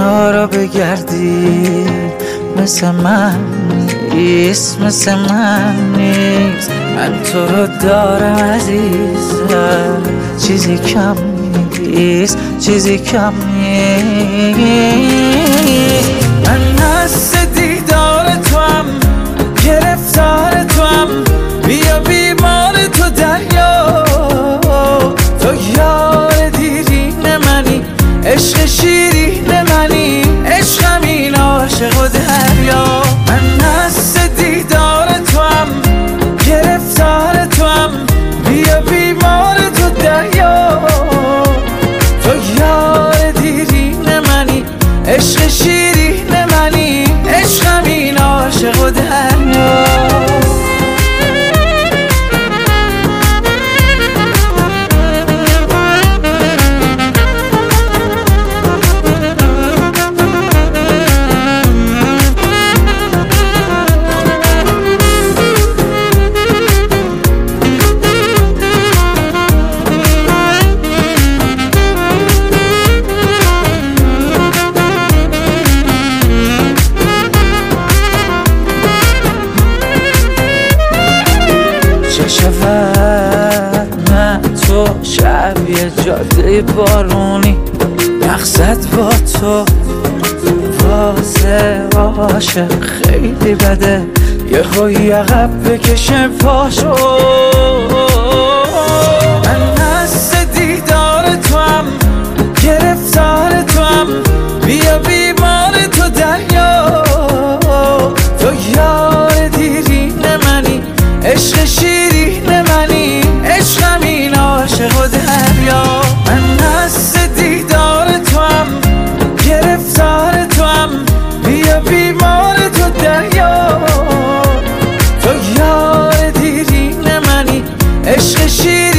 دنیا را بگردی مثل من نیست، مثل من نیست. من تو رو دارم عزیزم، چیزی کم نیست، چیزی کم نیست. من هست دیدار تو هم، گرفتار تو هم، بیا بیمار تو دریا. تو یار دیرین منی، عشق شیرین منی، عشقم این عاشق و دریا. من هست دیدار تو هم، گرفتار تو هم، بیا بیمار تو دریا. تو یار دیرین منی، عشق شیرین منی، عشقم این عاشق و دریا. چه شود من تو شب یه جاده بارونی، مقصد با تو واسه عاشق خیلی بده، یه خوی عقب بکشه پاشو. من هست دیدار تو هم، گرفتار تو هم، بیا بیمار تو دریا. تو یار دیرین منی، عشق شیرین منی، عشقم این عاشق و دریا. من هست دیدار تو هم، گرفتار تو هم، بیا بیمار تو دریا. تو یار دیرین منی، عشق شیرین